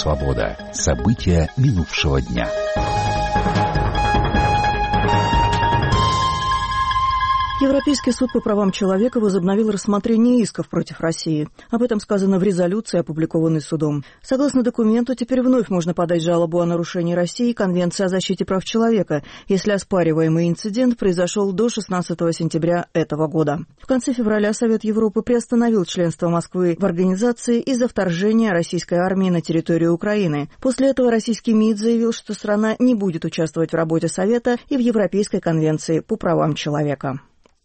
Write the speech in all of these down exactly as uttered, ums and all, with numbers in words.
«Свобода». События минувшего дня. Европейский суд по правам человека возобновил рассмотрение исков против России. Об этом сказано в резолюции, опубликованной судом. Согласно документу, теперь вновь можно подать жалобу о нарушении России Конвенции о защите прав человека, если оспариваемый инцидент произошел до шестнадцатого сентября этого года. В конце февраля Совет Европы приостановил членство Москвы в организации из-за вторжения российской армии на территорию Украины. После этого российский МИД заявил, что страна не будет участвовать в работе Совета и в Европейской конвенции по правам человека.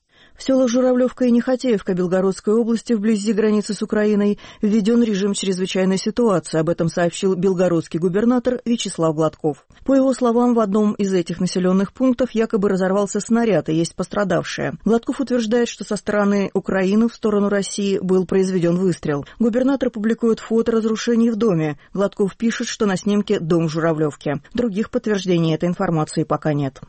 В селах Журавлевка и Нехотеевка Белгородской области вблизи границы с Украиной введен режим чрезвычайной ситуации. Об этом сообщил белгородский губернатор Вячеслав Гладков. По его словам, в одном из этих населенных пунктов якобы разорвался снаряд и есть пострадавшие. Гладков утверждает, что со стороны Украины в сторону России был произведен выстрел. Губернатор публикует фото разрушений в доме. Гладков пишет, что на снимке дом в Журавлевке. Других подтверждений этой информации пока нет.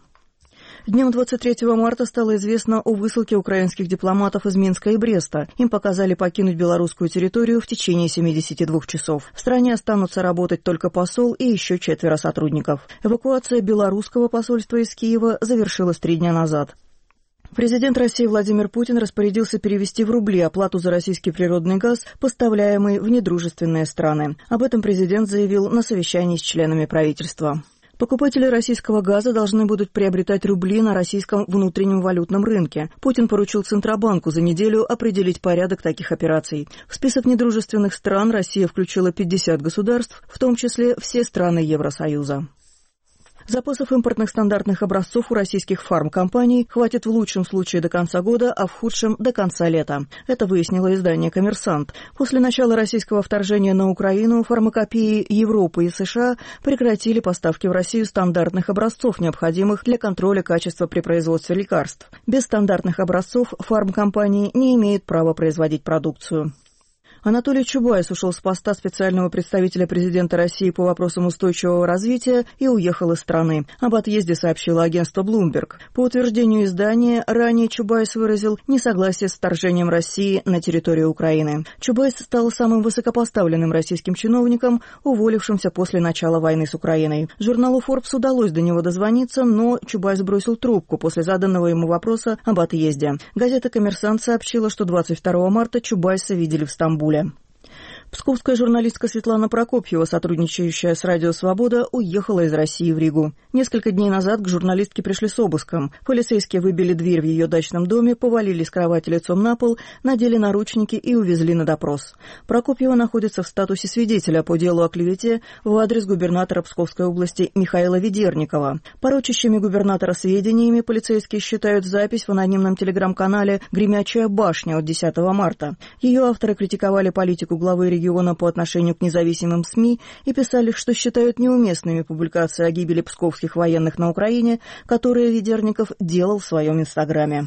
Днем двадцать третьего марта стало известно о высылке украинских дипломатов из Минска и Бреста. Им показали покинуть белорусскую территорию в течение семидесяти двух часов. В стране останутся работать только посол и еще четверо сотрудников. Эвакуация белорусского посольства из Киева завершилась три дня назад. Президент России Владимир Путин распорядился перевести в рубли оплату за российский природный газ, поставляемый в недружественные страны. Об этом президент заявил на совещании с членами правительства. Покупатели российского газа должны будут приобретать рубли на российском внутреннем валютном рынке. Путин поручил Центробанку за неделю определить порядок таких операций. В список недружественных стран Россия включила пятьдесят государств, в том числе все страны Евросоюза. Запасов импортных стандартных образцов у российских фармкомпаний хватит в лучшем случае до конца года, а в худшем – до конца лета. Это выяснило издание «Коммерсант». После начала российского вторжения на Украину фармакопеи Европы и США прекратили поставки в Россию стандартных образцов, необходимых для контроля качества при производстве лекарств. Без стандартных образцов фармкомпании не имеют права производить продукцию. Анатолий Чубайс ушел с поста специального представителя президента России по вопросам устойчивого развития и уехал из страны. Об отъезде сообщило агентство Bloomberg. По утверждению издания, ранее Чубайс выразил несогласие с вторжением России на территорию Украины. Чубайс стал самым высокопоставленным российским чиновником, уволившимся после начала войны с Украиной. Журналу Forbes удалось до него дозвониться, но Чубайс бросил трубку после заданного ему вопроса об отъезде. Газета «Коммерсант» сообщила, что двадцать второго марта Чубайса видели в Стамбуле. Псковская журналистка Светлана Прокопьева, сотрудничающая с «Радио Свобода», уехала из России в Ригу. Несколько дней назад к журналистке пришли с обыском. Полицейские выбили дверь в ее дачном доме, повалили с кровати лицом на пол, надели наручники и увезли на допрос. Прокопьева находится в статусе свидетеля по делу о клевете в адрес губернатора Псковской области Михаила Ведерникова. Порочащими губернатора сведениями полицейские считают запись в анонимном телеграм-канале «Гремячая башня» от десятого марта. Ее авторы критиковали политику главы региона по отношению к независимым СМИ и писали, что считают неуместными публикации о гибели псковских военных на Украине, которые Ведерников делал в своем инстаграме.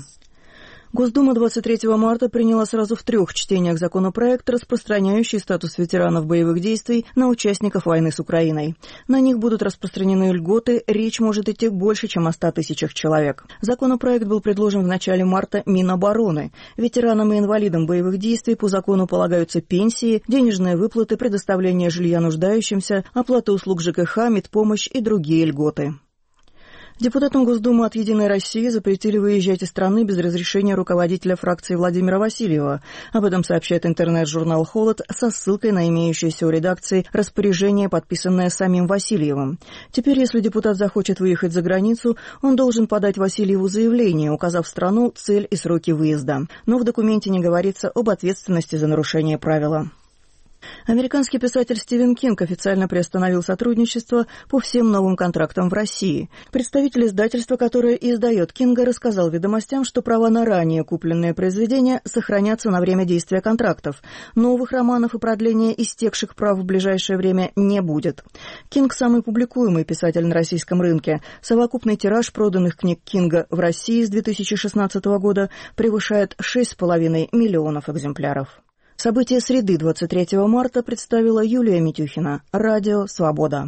Госдума двадцать третьего марта приняла сразу в трех чтениях законопроект, распространяющий статус ветеранов боевых действий на участников войны с Украиной. На них будут распространены льготы, речь может идти больше, чем о ста тысячах человек. Законопроект был предложен в начале марта Минобороны. Ветеранам и инвалидам боевых действий по закону полагаются пенсии, денежные выплаты, предоставление жилья нуждающимся, оплата услуг ЖКХ, медпомощь и другие льготы. Депутатам Госдумы от «Единой России» запретили выезжать из страны без разрешения руководителя фракции Владимира Васильева. Об этом сообщает интернет-журнал «Холод» со ссылкой на имеющееся у редакции распоряжение, подписанное самим Васильевым. Теперь, если депутат захочет выехать за границу, он должен подать Васильеву заявление, указав страну, цель и сроки выезда. Но в документе не говорится об ответственности за нарушение правила. Американский писатель Стивен Кинг официально приостановил сотрудничество по всем новым контрактам в России. Представитель издательства, которое издает Кинга, рассказал «Ведомостям», что права на ранее купленные произведения сохранятся на время действия контрактов. Новых романов и продления истекших прав в ближайшее время не будет. Кинг – самый публикуемый писатель на российском рынке. Совокупный тираж проданных книг Кинга в России с две тысячи шестнадцатого года превышает шесть с половиной миллионов экземпляров. События среды двадцать третьего марта представила Юлия Митюхина. Радио «Свобода».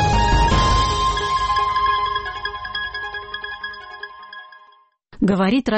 Говорит